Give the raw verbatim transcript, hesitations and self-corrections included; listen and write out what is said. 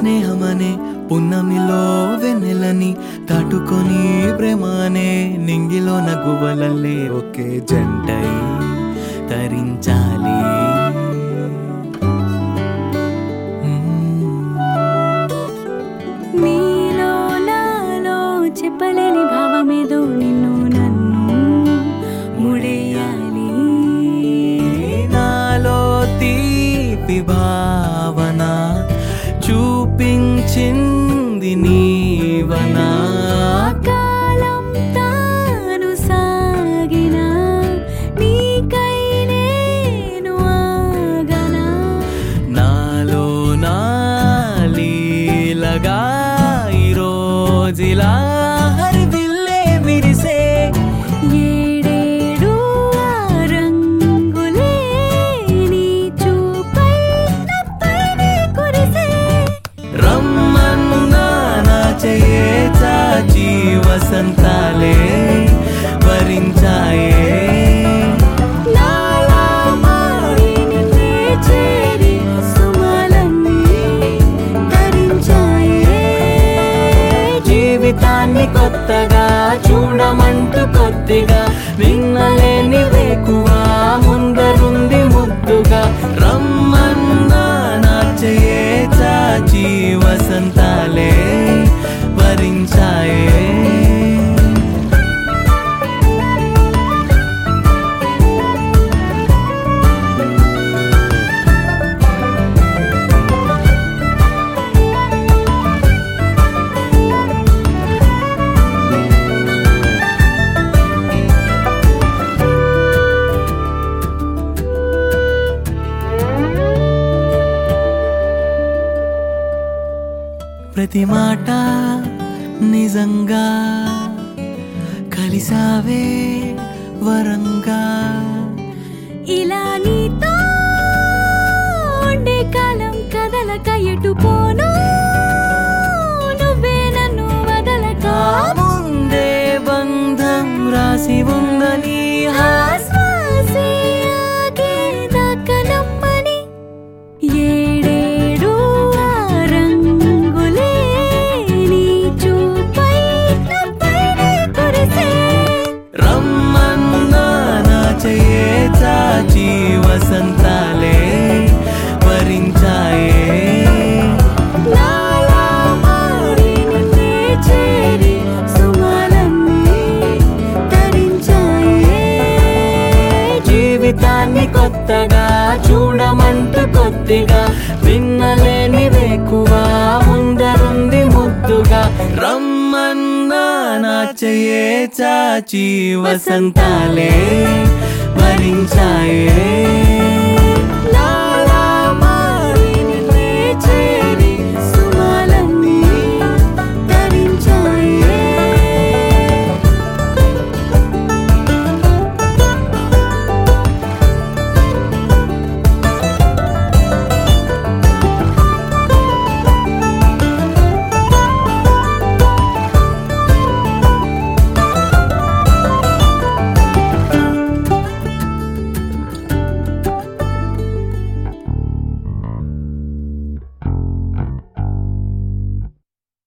స్నేహమనే పున్నమిలో వెన్నెలని దాటుకొని ప్రేమనే నింగిలో నగువలల్లే ఒకే జంటై తరించాలి. నీలో నాలో చెప్పలేని భావమేదో నిన్ను నన్ను ముడేయాలి. నాలో తీపి భావన చూపించింది నీవనా. కాలం తాను సాగిన నీకై నేను ఆగనా. నాలో నా లీలగా ఈరోజిలా హరివిల్లే విరిసే ఏడేడు ఆ రంగులే నీ చూపై నాపైనే కురిసే. రమ్మన్నా నా చెయ్యే చాచి వసంతాలే వరించాయే. నాలా మారి నిన్నే చేరి సుమలన్నీ ధరించాయే. జీవితాన్ని కొత్తగా చూడమంటూ కొద్దిగా విన్నలేని వేకువా ముందరుంది ముద్దుగా. రమ్మన్నా నా చెయ్యే చాచి వసంతాలే వరించాయే. ప్రతి మాట నిజంగా కలిసావే వరంగా. ఇలా నీతో ఉండే కాలం కదలక ఎటు పోను నువ్వే నన్ను వదలక. ముందే బంధం రాసి ఉందని ఆశ్వాసే ఆగేదాకా నమ్మని. ఏడేడు ఆ రంగులే నీ చూపై నాపైనే కురిసే. రమ్మన్నా నా చెయ్యే చాచి వసంతాలే వరించాయే. నాలా మారి నిన్నే చేరి సుమలన్నీ ధరించాయే. జీవితాన్ని కొత్తగా చూడమంటూ కొద్దిగా విన్నలేని వేకువా ముందరుంది ముద్దుగా. రమ్మన్నా నా చెయ్యే చాచి వసంతాలే వరించాయే.